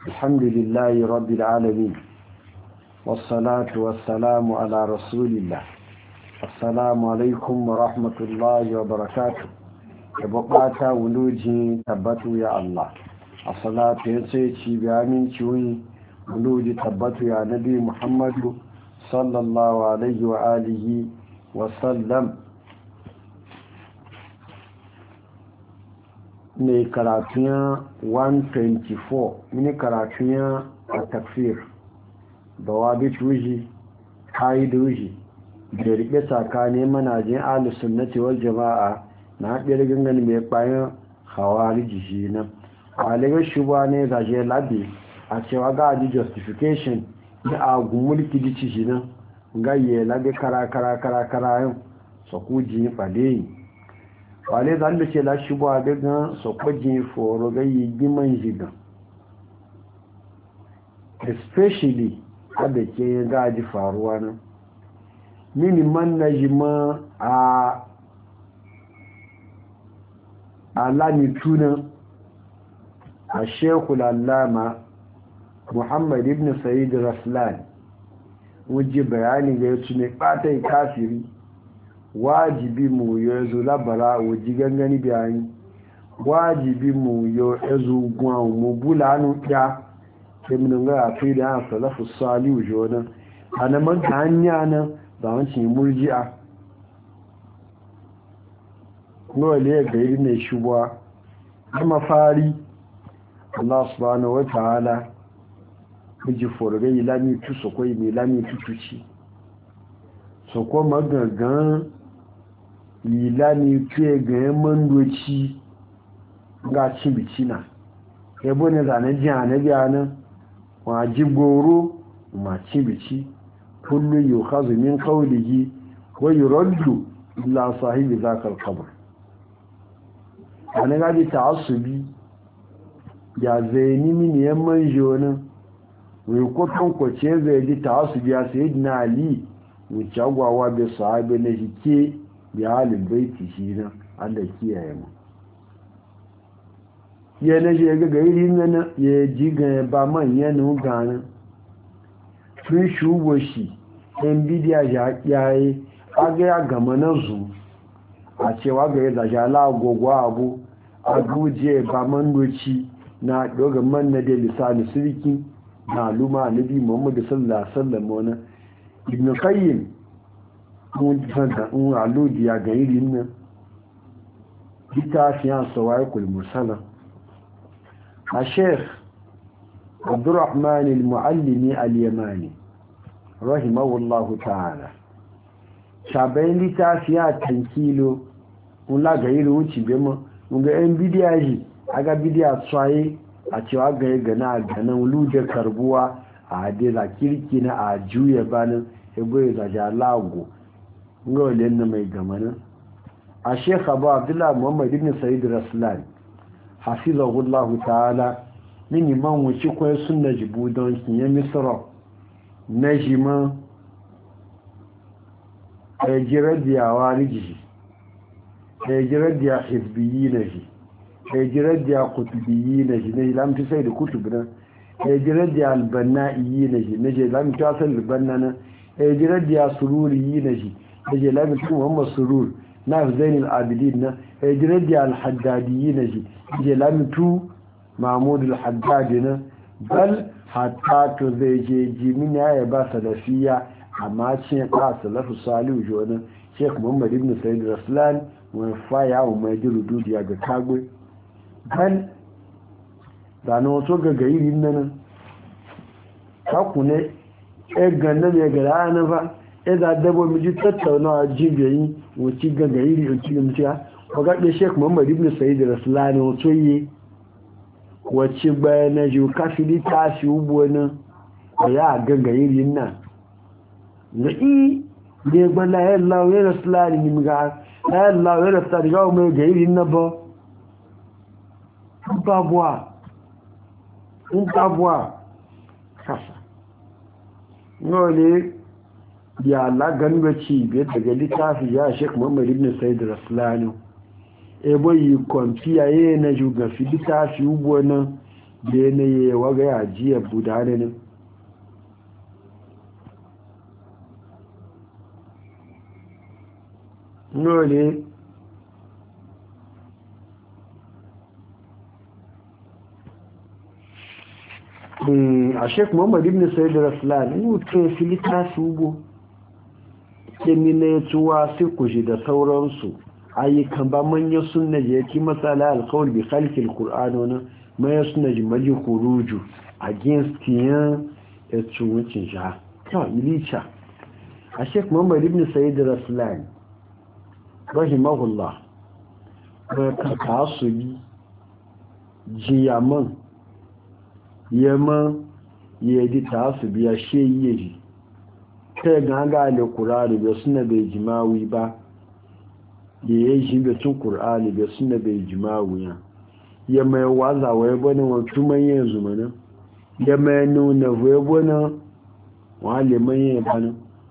الحمد لله رب العالمين والصلاة والسلام على رسول الله. السلام عليكم ورحمة الله وبركاته. يبقى ولوجي تبتو يا الله. الصلاة يسيتي بأمين شوي ولوجي تبتو يا نبي محمد صلى الله عليه وآله وسلم. mai karatuyan 124 mini karatuyan a takfir da wabit wuji ka'idu wuji da rike tsakanin manajin alusunnati wal jama'a na haɗe gangan mai bayan hawariji shi nan waligar shugaba ne zaje labi a cewa ga aji justification na agun mulki dici shi nan gaye labi kara yin sakuji fade yi wale zan da ce lashi ba daga sokwajin foro gayi giman jigan especially wadda ke gaji faruwa nan miniman na jima a alamitunan a shekul allama muhammad ibn sa'id raslan wujji bayani ga yasu ne ɓatai kafiri wajibi mu yo ezu labara oji gangani bayani wajibi mu yo ezu gwa mu bulanu ya kemin ga afi da salafu salihu jona ana man hanya nan da wancin murji'a no le ga yi ne shubwa kuma fari Allah subhanahu wa ta'ala miji forga ilami tu sokoi mi lami tutuci sokko magagan ilani tuye ga mandoci ga cibici na ebo ne zanen jiya na biya nan waji goro ma cibici kullu yi hazu min kaulihi wa yi raddu illa sahibi zakar kabar wani gaji ta asubi ya zai nimi ne yan manjo nan wai kwatan kwace zai ji ta asubi ya sayi na ali wuce agwawa bai sahabi na jike ya halin baiti shi nan Allah kiyaye mu ya na je ga gairi nan ya ji ga ba man ya nu gana tun shugo shi ɗan bidiya ya yayi aga ya gama na zu a cewa ga ya zaja la gogwa abu a guje ba man doci na doga man na da lisani sirki na luma nabi Muhammad sallallahu alaihi wasallam wannan ibn qayyim mun fanta un aludi ya ga irin nan bitafiyan sawaikul mursala a sheikh Abdurrahman al-Muallimi al-Yamani rahimahullahu ta'ala shabayin litafiya tankilo un la ga irin wuci be mu mun ga en bidiyaji aga bidiya tsaye a cewa ga gana ganan luje karbuwa a dela kirki na a juya banin ebo ya zaja lago ngole na mai gamanin a sheikh abu abdullah muhammad ibn sa'id raslan hafizahullahu ta'ala min man wuci ko sunna jibu don kiyan misra najima ajradiya waliji ajradiya hizbiyyin ajradiya qutbiyyin ne lam sai da kutubna ajradiya albanna'iyyin ne lam tasal albannana ajradiya sururiyyin ne lam muhammad surur na zainul abidin na ajradiya alhaddadiyyin ne lam tu mahmud alhaddad na bal hatta to zai je jimina ya ba salafiya amma cin ka salafu salihu jona sheikh muhammad ibn sa'id raslan wa faya wa mai rududu ya ga kagwe bal da no to ga gairi nan ka kune e ganna me ga rana ba e da dabo mi ji tattaunawa jibiyi wuci ga gairi wuci mutiya ko ga da sheikh muhammad ibn sa'id raslan wato yi wacce bayana ji kafili ta shi ubo nan ya ga gairi nan na i ne gbala ya Allah ya rasulani ni mga ya Allah ya rasulani ga mai gairi nan ba babwa kasa nole ya lagan baci bai daga littafi ya Sheikh Muhammad ibn Said Raslani ebo yi kwamfiya ye na juga fi littafi ubo nan da yanayi waga ya jiya budane ne nole a sheik muhammad ibn sayyid raslan in mutum filita su ugbo kemi na ya tuwa sai kushi da sauransu ayyukan ba manyan sunna je ki masala alkawar bi khalqil qur'an wani manyan sunna ji maji khuruju against yan ya tsuwucin sha to ilicha a sheik muhammad ibn sayyid raslan rahimahullah ba ka kasu bi jiyaman yamma ya di tasu biya she yi ta ganga al-qur'ani ba sunna bai jimawi ba da ya shi da tun qur'ani ba sunna bai jimawi ya mai waza wa bane wa tuman yanzu mana ya mai nuna wa bane wa liman ya bane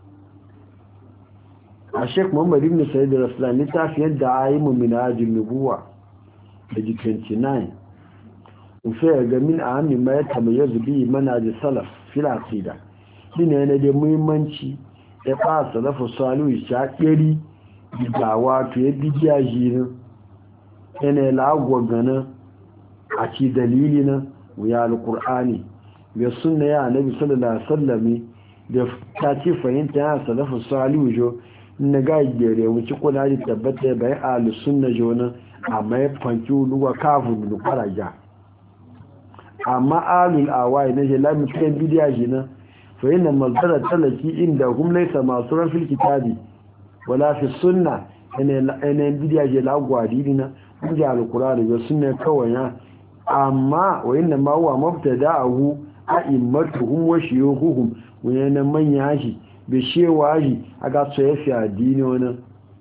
a sheik muhammad ibn sayyid raslan littafin da ayimu min ajin nubuwa da 29 ufe ga min ahammi ma ya tamayyazu bi manhaj salaf fil aqida shine yana da muhimmanci ya fa salafu salihu ya kiri da wato ya bidiya jirin yana lagwa gana a ci dalili na ya alqur'ani ga sunna ya annabi sallallahu alaihi wasallam da ta ci fahimta ya salafu salihu jo na ga gere wuce kuna da tabbata bai ahlus sunna jona amma ya fanki luwa kafu da faraja amma alul awai na jelami cikin bidiya shi nan fa yana mazdara talaki inda hum laysa masu rafil kitabi wala fi sunna yana bidiya je lagwadi dina kun ga alqur'ani ga sunna kawai ya amma wa inna ma huwa mubtada'uhu a'immatuhum wa shuyukhuhum wa yana manya shi be shewa shi aga tsaye fi addini wannan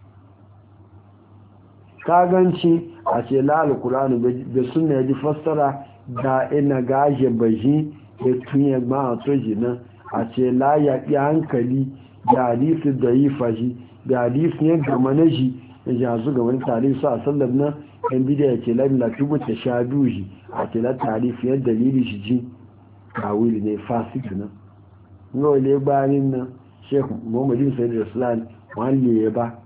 kaganci a ce la alqur'ani be sunna ya ji fassara da ina gaje baji da tunye ma a toji nan a ce la ya ƙi hankali da hadisi da yi fashi da hadisi ya gama na shi ya jazu ga wani tarihi a sallar nan yan bidiyar ya ce lamila tubu ta sha duji a ce la tarihi ya dalili shi ji a wuli ne fasik nan ga wale bayanin nan sheikh muhammadin sayyid raslan wani ya ba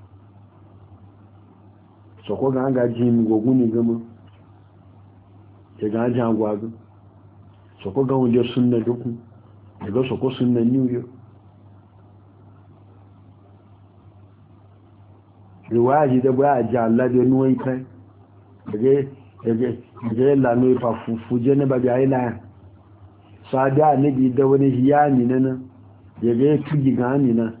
sako ga an gaji mi goguni gama ya gaji agwagu sako ga wunde sunna duku daga sako sunna new york riwaji da baya ji Allah da nuwai kai daga lano ifa fuje na babi aila sada nabi da wani hiyani nan daga ya tugi gani nan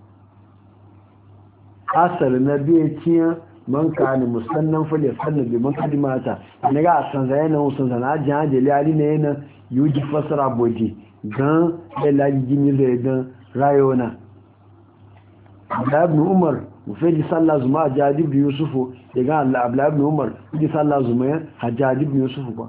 asar na biya ciyan man ka ni musannan fule sannan bi man kadimata ne ga san zai na usun sana jan jeli ali ne na yuji fasara boji gan ela gini le gan rayona ibn umar mufedi sallah zuma hajjaj ibn yusuf ya ga Allah ibn umar ji sallah zuma hajjaj ibn yusuf ba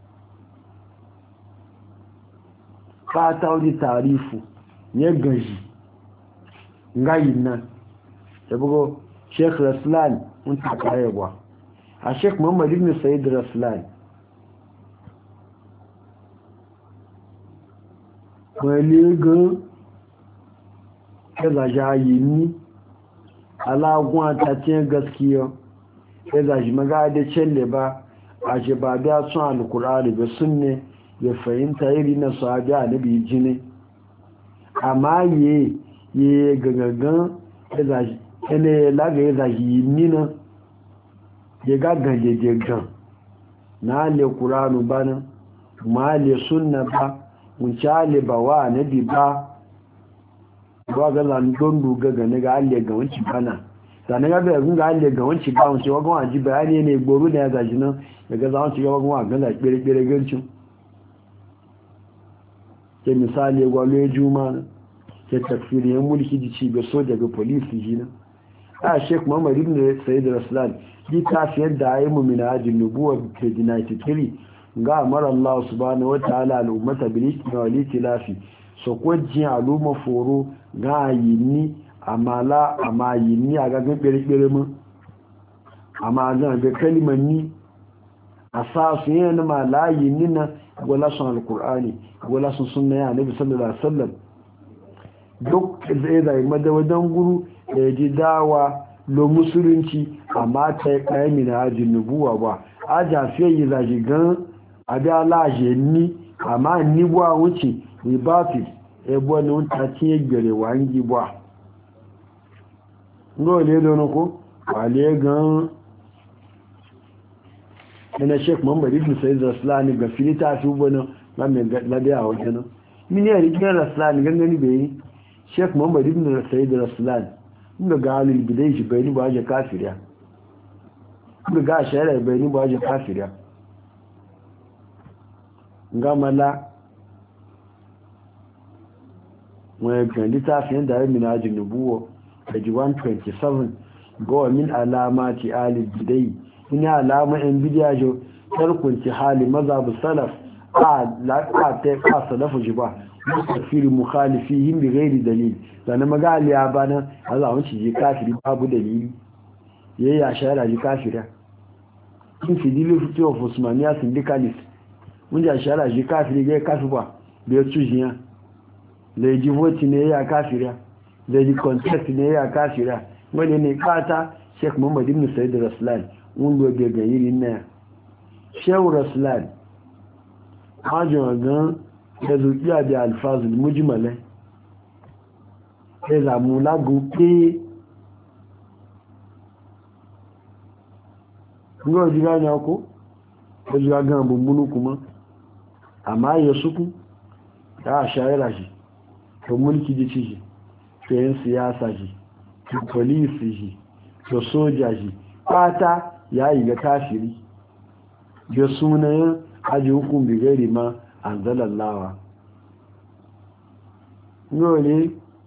ka tawdi tarifu ne gaji ngayin nan sabugo sheikh raslan mun ta kayewa a sheikh muhammad ibn sayyid raslan wani gan kaza jayi ni alagun atacin gaskiya kaza shi magada celle ba a shi ba da sun alkur'ani ba sunne ya fahimta iri na sahabi annabi jini amma ye gagagan kaza shi ene laga ya zahi nina ya gaggaje jegan na le qur'anu bana ma le sunna ba mun chale ba wa nabi ba ba ga lan don duga ga ne ga alle ga wanci bana sanan ga ga ga alle ga wanci ba wanci wa ga waji bayani ne gboru da ya zaji nan daga za wanci ga wa ga da kire gancin ke misali gwalo juma ke tafsiri mulki di ci be soja ga police jina a sheik muhammad ibn sayyid raslan ji tafiyar da ayi mumina ajin nubuwa ke 93 ga amara Allah subhanahu wa ta'ala al'ummata bil ismi wal itilafi so ko jin al'umma foro ga yini amala ama yini aga ga bere mu amma zan ga kalman ni asasu yana ma layi nina wala sun alkur'ani wala sun sunna ya nabi sallallahu alaihi wasallam duk zai zai madawadan guru da ji dawa lo musulunci amma ta kai mina ajin nubuwa ba aja fiye yi zaji gan abi alaje ni amma ni bwa wuce ni ba fi ebo ni unta ti egbere wa ngi bwa ngo le do ko wale gan ina Sheikh Muhammad ibn Sayyid Raslani ga filita fi bono na me labiya a wajen min ya rikin Raslani gangani bai Sheikh Muhammad ibn Sayyid Raslani inda ga halin bidai shi bai ni ba je kafiriya inda ga shari'a bai ni ba je kafiriya ngamala wani kan littafin da ya minajin nubuwa da ji 127 ga min alamati alil bidai ina alama yan bidiyajo tarkunci hali mazhabu salaf a salafu ji ba tafsiri mukhalifihim bi ghairi dalil dan magali ya bana Allah mun ci kafiri babu dalili yayi ashara ji kafira kin fidili fito of Usmaniya syndicalist mun ji ashara ji kafiri ga kafi ba da tujiya da ji voti ne ya kafira da ji contest ne ya kafira wani ne kata Sheikh Muhammad ibn Sayyid Raslan mun gobe ga yirin na Sheikh Raslan hajjo gan da zuciya da alfazul mujmala sai zamu lagu pe ngo diga nya ko ko diga gan bumbunu kuma amma ya suku ta shayara shi to mulki da shi to yin siyasa shi to police shi to soja shi fata yayi ga kafiri da sunayen aji hukun bi gairi ma anzalallawa yole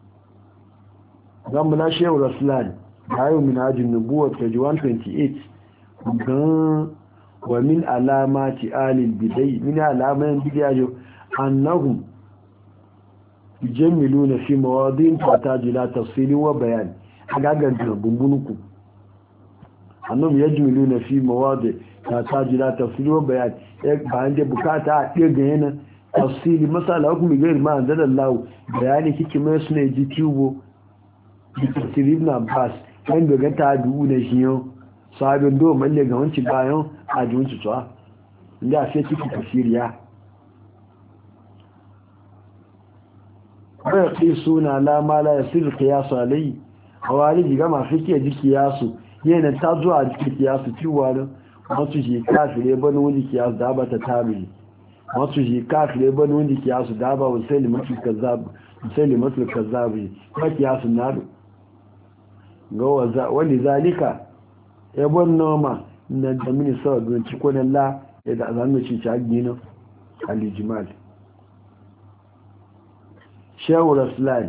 zamula shehu rasulan bayo min ajin nubuwa page 128 gan wa min alamati alil bidai min alamatin bidayo annahum yajmiluna fi mawadin tataju la tafsil wa bayan agagan bumbunuku annahum yajmiluna fi mawadi tataju la tafsil wa bayan ba da bukata a ɗirga yana tafsiri masala hukumi gairi ma an zaɗa lau bayani kike mai suna ji tubo da tafsiri ibn abbas yan daga ta dubu da shi yau sabon do malle ga wanci bayan a ji wanci tsawa inda a sai ciki tafsiriya bai kai suna lamala ya sirri kiyasu alayi a wani jiga masu ke ji kiyasu yana ta zuwa jiki kiyasu ciwarin wasu shi kafire bane wani kiyasu da ba ta tabi wasu shi kafire bane wani kiyasu da ba wasali matul kazzabi ba kiyasu nado ga wani zalika yabon noma na da mini sawa don cikonan la ya da zanen ci agina alijimal shehu rasulan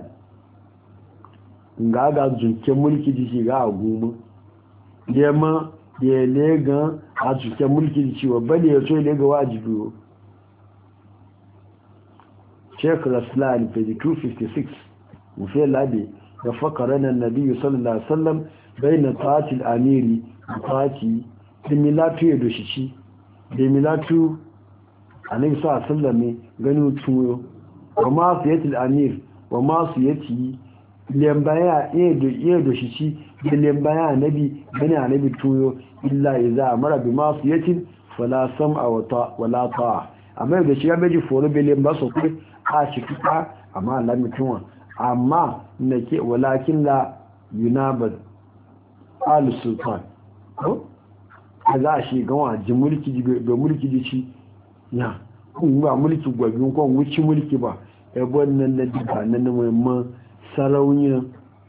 ga aga zunke mulki jiki ga agoma yamma ya lega a cikin mulki da cewa bane ya so lega wajibi Sheikh Raslan page 256 mufe labe da fakarana nabi sallallahu alaihi wasallam bayna ta'atil amiri ta'ati dimilatu ya doshici dimilatu annabi sallallahu alaihi wasallam gani tuyo wa ma siyatil amir wa ma siyati lembaya ya doshici da lembaya annabi gani annabi tuyo illa iza amara bi masiyatin fala sam'a wala ta'a amma da shi ya beji foro bele ba so kai a shi kuka amma Allah mutuwa amma nake walakin la yunabad al sultan ko kaza shi ga waji mulki da mulki da shi ya kun ba mulki gwabin ko wuci mulki ba e wannan na duka nan mai sarauniya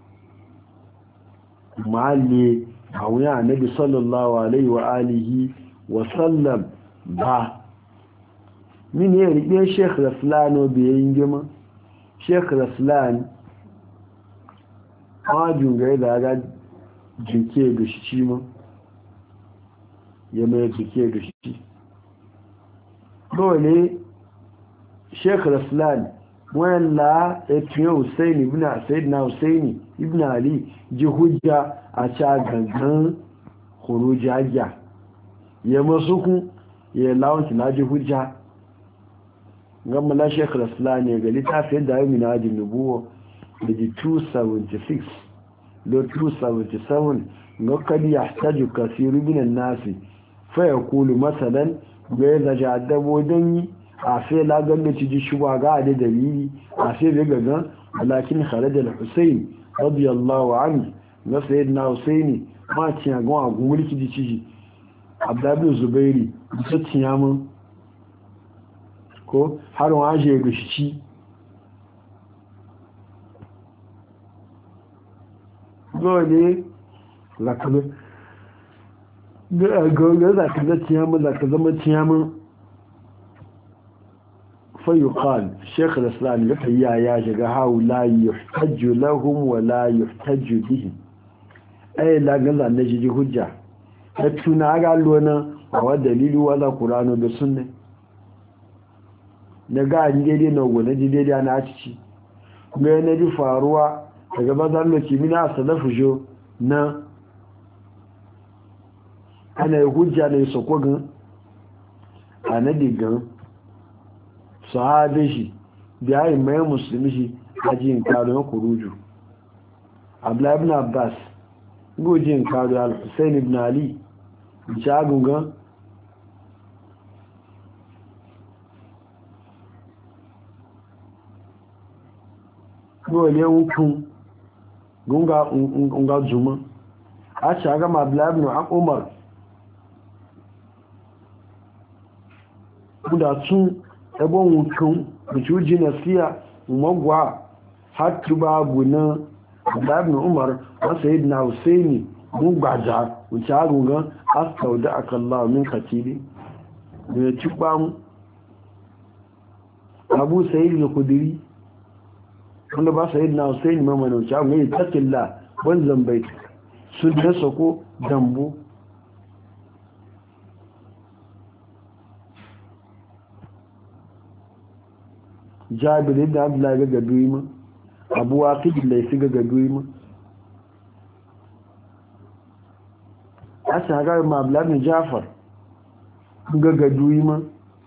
mali a wuya annabi sallallahu alaihi wa alihi wa sallam ba min ya riƙe Sheikh Raslan biyayin gima Sheikh Raslan ajun ga da ga jinke da shi ma ya mai jinke da shi dole Sheikh Raslan wala ya Hussein ibn Sayyidina Hussein ibn Ali ji hujja a ca gangan khurujaja ya masuku ya lawanci laji hujja gama la Sheikh Raslan ne ga littafin da yau mina ajin nubuwa da ji 276 lo 277 ga kadi ya taju kasiru minan nasi fa ya kulu masalan ga ya zaji adabo don yi a sai lagar da ciji shuba ga da dalili a sai bai gaga walakin kharaja al-Husayn radiyallahu anhu na sayyidina Husaini ma ciya ga wa mulki di ciji Abdullah Zubairi su ciya mun ko har waje ga shi dole zakabe ga zakabe ciya mun zama ciya mun فيقال شيخ الإسلام يحيى يا جماعة لا يحتج لهم ولا يحتج بهم أي لا قال نجي حجة هتونا قالوا أنا هو دليل ولا قرآن وسنة naga ndede na gona jidede ana cici kuma yana ji faruwa daga bazan lokaci mina salafu jo na ana hujja ne soko gan anadi gan sahabe shi da yi mai musulmi shi ajin karo kuruju abla ibn abbas gojin karo al-husayn ibn ali jagunga gole hukun gunga juma a shaga abla ibn umar da tun ebon wukun bujuji na siya magwa hatu babu na ibn umar wa sayyidina husaini mun gbaja wuce agungan astauda akallahu min katili da ya ci bamu abu sayyid al-khudri wanda ba sayyidina husaini mamman wuce agungan ya takilla wanzan bai sun da sako dambu jabir da abdullahi ga gaduima abu waqid laifi ga gaduima asa ga ma abdullahi jafar ga gaduima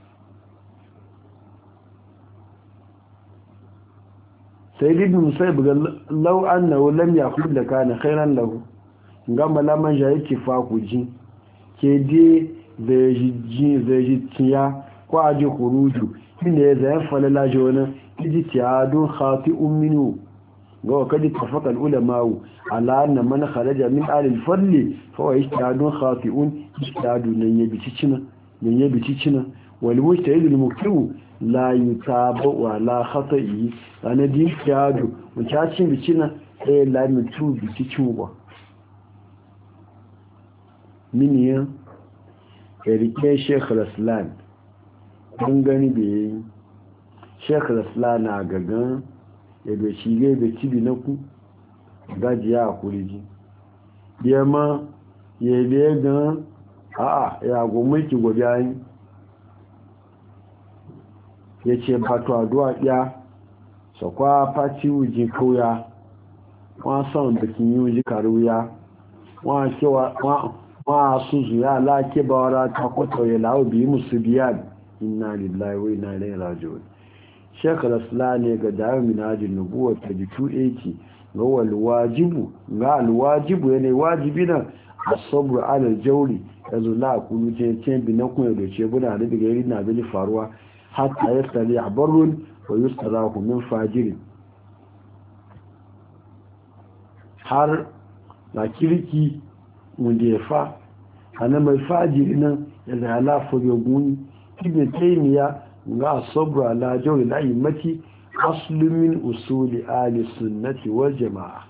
sayyid ibn musayyib ga law annahu lam yaqul la kana khairan lahu ngamba la man jayi kifaku ji ke de zai tiya ko aji khuruju ne zai falala jona ijtihadun khati'un minhu ga kadi tafaqal ulama ala anna man kharaja min al-fadl fa huwa ijtihadun khati'un ijtihadun nan yabi cicina wal mujtahid al-muktu la yutabu wa la khata'i ana din ijtihadu mutacin bicina sai la mutu bicicin ba miniya erike Sheikh Raslan don gani da ya yi Sheikh Raslan na gagan ya da shige da cibi na ku gajiya a kuriji ya ma ya yi da gan ya gomaki gobe ayi ya ce bato aduwa ya sakwa fati wuji kauya wọn sàn da kin yi wuji karuya wọn suzu ya lake bawara takwato ya lawo biyu musu biya inna lillahi wa inna ilaihi raji'un Sheikh Raslan ne ga dawo minajin nubuwa ta 280 ga wal wajibu ga al wajibu yana wajibi na asabru ala al-jawri yazo la kunu ce bi na kun da ce buna da daga yari na bi faruwa hatta yastali barrun wa yustarahu min fajirin har na kirki mun da fa ana mai fajiri nan ya da lafa ga guni ibn taymiya ga sabru ala jawri al-aimati aslu min usuli ahli sunnati wal jamaa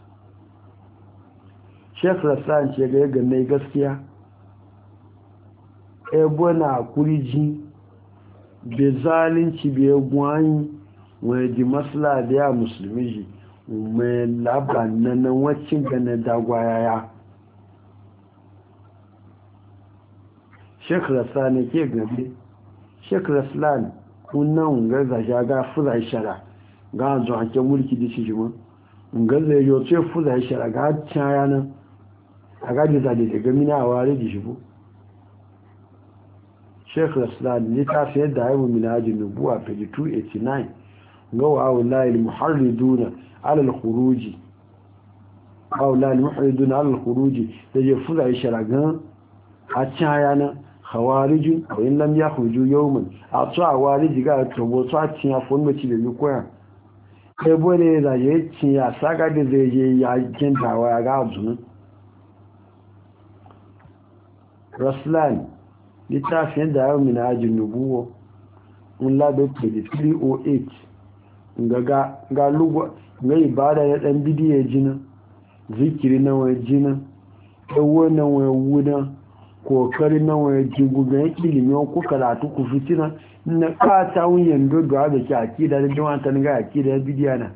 Sheikh Raslan ce ga ganne gaskiya ebona kuriji be zalunci be gwani waje masla da ya musulmi ji mai labanan nan wacin gane dagwayaya Sheikh Raslan ke gabe Sheikh Raslan kunan gaza shaga fuza shara ga zo hanke mulki da shi jima gaza yo ce fuza shara ga chaya nan aga da da ga mina ware da shi bu Sheikh Raslan littafi yadda haihu minajin nubuwa page 289 ga wa'awulayi muharriduna alal khuruji wa'awulayi muharriduna alal khuruji da je fuza yi sharagan a caya na hawarijin wa in lam ya huju yawon a tsawa wariji ga tobo tsawa cinya fonmaci da yi koyan kai bane da ya ci ya saka da zai je ya kintawa ya ga azumin Raslan littafin da yawon minajin nubuwa un labe page 308 ga lugwa ga ibada ya dan bidiye jina zikiri na wani jina ewo na wani wuna kokari na wani jigugan ilimin ku karatu ku fitina na kata wuyan dodo da ke akida da jama'a ga akida bidiya na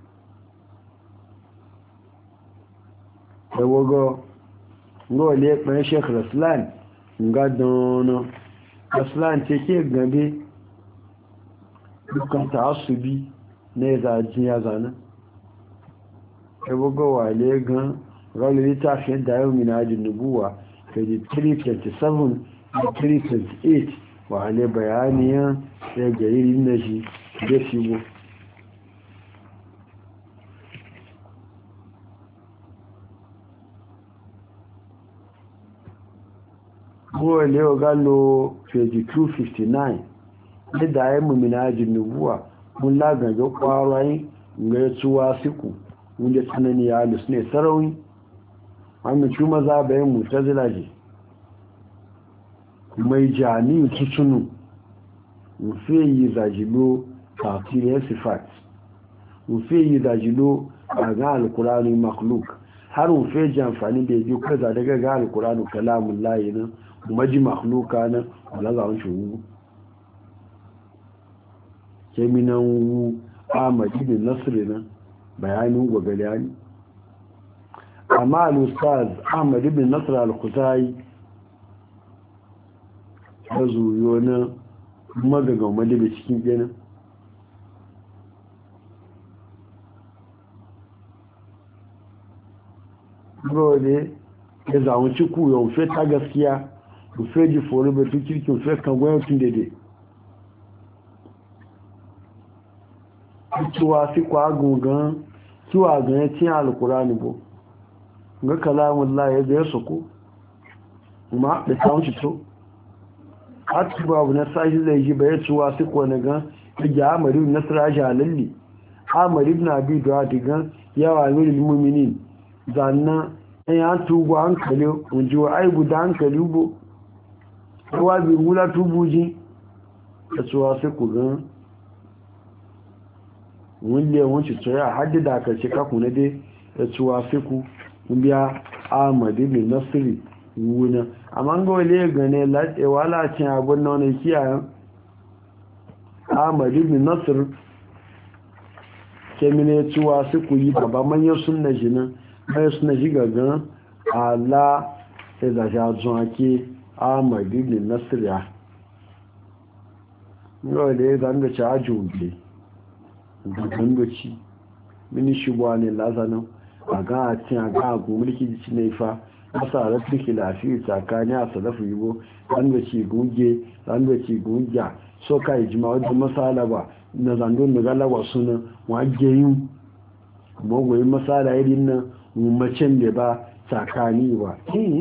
ewo go le pe Sheikh Raslan nga dono Raslan ce ke gabe dukkan ta'assubi ne za jiya zana ewo go wale gan rọlẹ̀ littafin da yau minajin nubuwa page 327 328 wa hale bayaniyan ya gari na shi da shigo kowa leo galo page 259 ne da yau minajin nubuwa mun lagaga kwarai ga ya tuwa siku wanda tsanani ya halus ne sarauni amince maza bayan mutazila ce mai jami'in tutunu mufe yi zajilo tafiyar sifat mufe yi zajilo a ga alkurani makhluk har mufe ji amfani da biyu kaza daga ga alkurani kalamun layi nan maji makhluka nan wala zawon shugu keminan wu amadi bin nasiru nan bayanin gwagaliyani amma al-ustaz Ahmad ibn Nasr al-Khuzai ya zuyo na magagan madabe cikin kenan gode ya zamu ci ku yau fe ta gaskiya ku fe ji foro ba kirkin fe kan goyon tun dede tuwa fi kwa gungan tuwa ga tin al-Qur'ani bo ga kalamun la ya zai suku ma da samun shi to hatu babu na sashi zai ji bai tuwa su kone gan ya amari na siraji halalli amari na bi da digan yawa nuri muminin zanna ya tubu hankali unji wa aibu da hankali bo yawa bi wula tubuji da tuwa su ku gan wule wanci tsoya haddada a karshe kakuna dai da tuwa su ku biya Ahmad ibn Nasr wuna amma ga wale gane latsewa lacin abun na wani kiyayen Ahmad ibn Nasr kemine cewa su ku yi baba manyan sunna jinin mai suna shi gagan ala sai da shazun ake Ahmad ibn Nasr ya ga wale zanga ci ajiye da gandoci mini shugaba ne lazanin a ga a cin a ga agu mulki ci ne fa masa rafiki lafiya tsakani a salafu yibo zanga ci guge zanga ci gugya so ka yi jima wajen masala ba na zandon da galawa suna wage yin magoyin masala irin nan macen da ba tsakani ba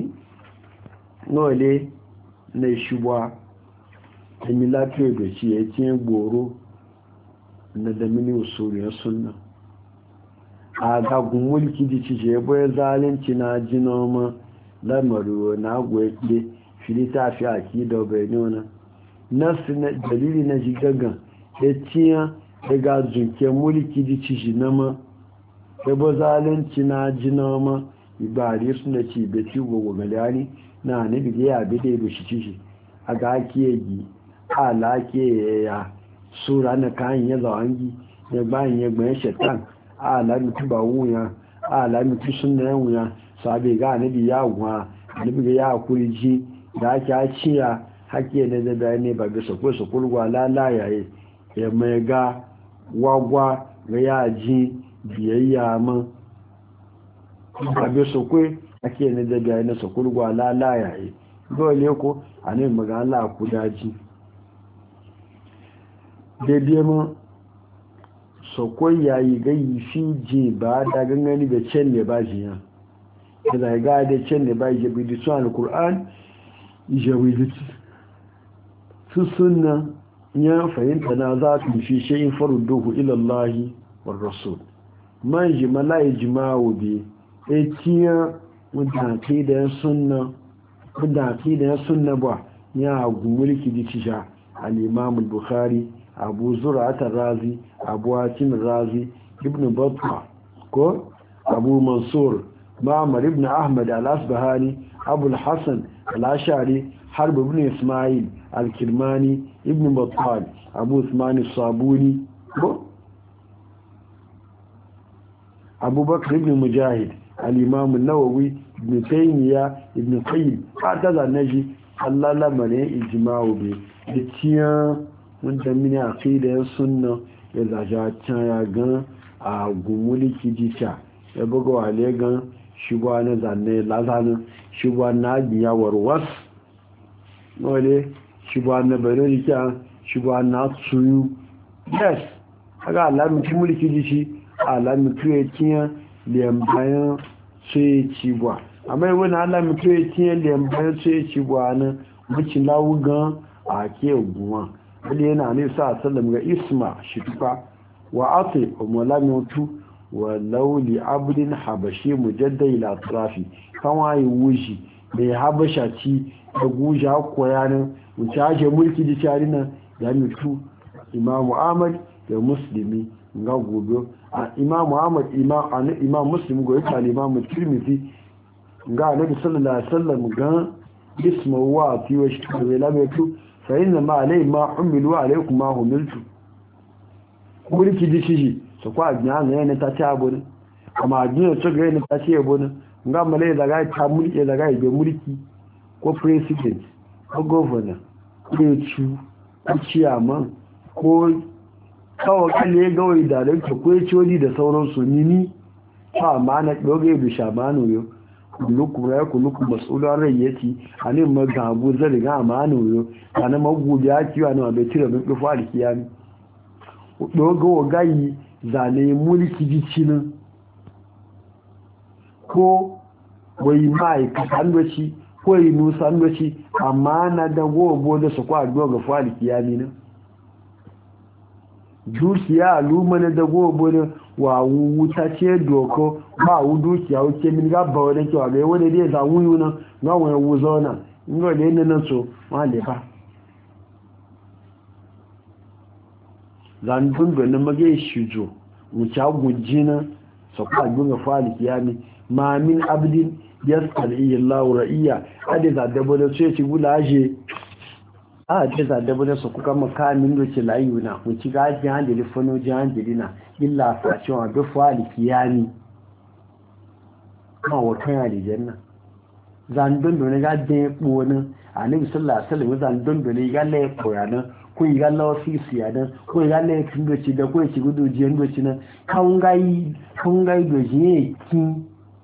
nole na shugaba ta mi lafiya da ci ya ciye goro na da mini usuriyar sunna a gagun mulki da ci je bai zalunci na ji noma lamaru na gwaike filita fi aki da bai nuna nasu na dalili na ji gagan ya ciya daga zunke mulki da ci shi nama ya bai zalunci na ji noma ibari suna ci bai ci gwagwagali na nabi da ya bai da ya shi ci shi a ga ake yi ala ke ya sura na kayan ya zawangi ya bayan ya gbayan shetan ala mutu ba wuya ala mutu sunna yan wuya sabe ga nabi ya wuya nabi ga ya kuri ji da ake ciya hake ne da bayani ba ga sako sako gwa lala yayi ya mai ga wagwa ga ya ji biyayya man ba ga sako hake ne da bayani sako gwa lala yayi dole ko a ne magana ku daji daidai mu sokon yayi gayi shi je ba da gangani da can ne ba shi ya da ga da can ne ba je bi da sunan alquran je bi da su sunna ya fahimta na za su fi shayin farudduhu ila Allah war rasul man ji malai jima'u bi etiya mutaki da sunna ba ya gumulki di tisha al-imam al-bukhari abu zur'at ar-razi abu hatim ar-razi ibn battah ko abu mansur ma'mar ibn ahmad al-asbahani abu al-hasan al-ashari harb ibn isma'il al-kirmani ibn battah abu usman as-sabuni ko abu bakr ibn mujahid al-imam an-nawawi ibn taymiya ibn qayyim hada naji Allah lamane ijma'u bi tiya wanda mini aqida sunna ya zaja can ya gan a gumuliki dicha ya buga wale gan shugaba na zanne lazanin shugaba na biya warwas wale shugaba na bari kya shugaba na tsuyu yes aga alamin mulki dishi alamin tuye tiya liyan bayan sai ci ba amma wani alamin tuye tiya liyan bayan sai ci ba nan mucin lawugan a ke guwa wani yana ne sa sallam ga isma shi tuka wa ati umulamitu wa lauli abdin habashi mujaddai la trafi kawai wuji mai habasha ci da guja koyanin wuce ake mulki da tarina ya mutu imamu ahmad da muslimi ga gobe a imamu ahmad imam muslim goyi ta imamu tirmidhi ga annabi sallallahu alaihi wasallam ga isma wa fi wa shi da lamatu fa inna ma alai ma umilu alaikum ma humiltu mulki da shi so kwa gnya ne ta ci abun amma gnya to ga ne ta ci abun nga male daga ta mulki daga be mulki ko president ko governor ko chu ko chairman ko kawo kalle gawai da rake ko ciwoni da sauransu nini fa ma na doge bi shamanu yo kullukum mas'ulun rayyati anin magabu zai ga amanu yo kana magubi ya kiwa na bai tira bin dufa alkiyami dogo gayi zane mulki jicinin ko wai mai kasandoci ko yi nusandoci amma na da gobo da su kwa doga fa alkiyami ne dukiya alumana da gobo ne wa wuta ce doko ba wu dukiya wuce min gaba wadda kewa ga wadda dai za wuyu na ga wani wuzo na inga da yana nan so ma lefa zandun da na mage shijo wuce gujina su kwa gunga fali kiyami ma min abdin yaskal iya laura iya adi za dabo da su ya ci gulaje a ce za dabo da su kuka makamin da ke layu na wuce ga jihan da lifano jihan da dina illa fashewa da fali kiyami ma wata yana da janna zandun da ne ga den bonin annabi sallallahu alaihi wasallam zandun da ne ga lai koyanan ko ga la ofisi yadan ko ga lai tindoci da ko ci gudu jiyan doci na kan gai do jiye kin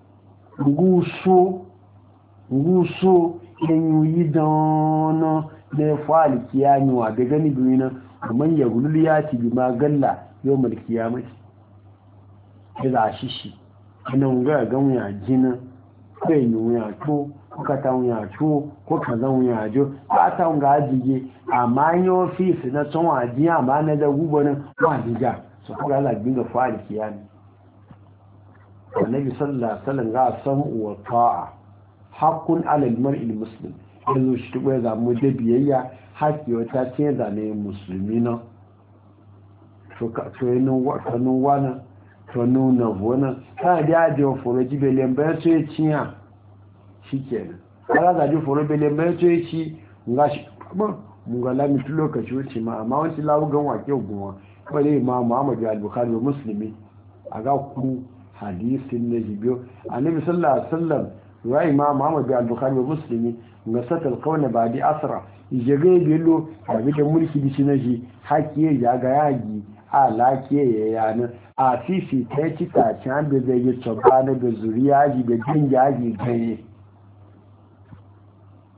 nguso yi dono ne fali kiyami wa da gani duniya man ya gulul ya ci bi magalla yau mal kiyamati da shishi ina nga ga wuya jina ko yi wuya to ko ka ta wuya to ko ka zan wuya jo ba ta nga ajige amma yi office na tun waji amma na da gubo nan wa diga so ko ga la dinga fari kiyami annabi sallallahu alaihi wasallam ga samu wa ta'a haqqun 'ala al-mar'i al-muslim yanzu shi ko ya mu da biyayya haƙƙi wata ce da ne musulmi na to ka to yin wannan to nuna bona ka da ajo foro jibele mbe to echiya shikenan kala da ajo foro bele mbe to echi ngashi ba mun ga lami tu lokaci wuce ma amma wani lawo gan wake gunwa wale imam Muhammad al-Bukhari wa Muslimi aga ku hadisin ne jibiyo annabi sallallahu alaihi wasallam wa imam Muhammad al-Bukhari wa Muslimi ngasatal qawna ba'di asra ijege bello abi da mulki dishi naji hakiye ya ga yaji a lakiye ya yana a fifi ta ci ta can da zai yi tsoba na da zuriya ji da jin yaji ganye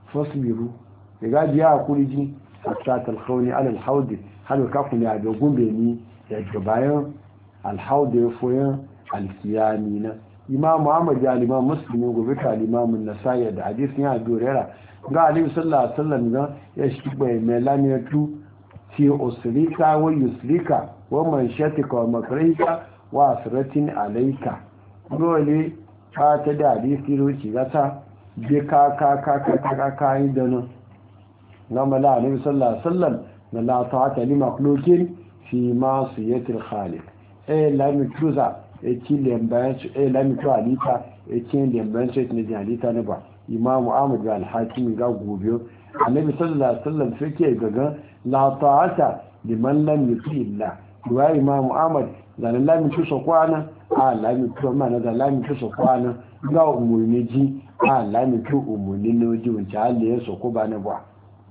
fasbiru daga biya kuriji hatta talkhawni ala alhawd har ka kun ya ga gumbe ni daga bayan alhawd ya foyan alkiyami na imam Muhammad ya imam Muslim gobe ta imam an-Nasa'i da hadisin ya dorera ga Ali sallallahu alaihi wasallam ga ya shi bai melaniyatu fi usrika wa yusrika wa manshatika wa makrika wa asratin alayka dole ta da hadisi ruci gata bi ka yi da nan gama la annabi sallallahu alaihi wasallam na la ta'ata li makhluqin fi ma'siyatil khaliq la mitruza ci lemban la mitu alita ci lemban ne da alita ne ba imam Ahmad bin al-Hakim ga gobe annabi sallallahu alaihi wasallam sai gaga la ta'ata liman lam yuti illa wa imam Ahmad da la mitu so kwana a la mitu ma na da la mitu so kwana ga umurni ji a la mitu umurni no ji wance Allah ya so ko ba ne ba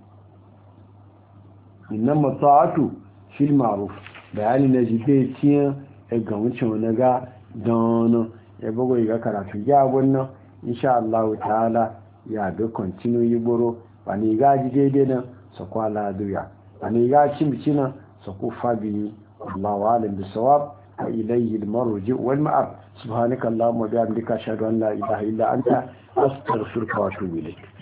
innama ta'atu fil ma'ruf bayani na jibe tiyan ga wucin wani ga don ya bugo ga karatu ya wannan insha Allah ta'ala ya ga continue yi boro wani ga ji daidai nan su kwala duya wani ga cin bicina su ku fabi Allahu alim bisawab wa ilayhi al-marji wal ma'ab subhanakallahumma wa bihamdika ashhadu an la ilaha illa anta astaghfiruka wa atubu ilayk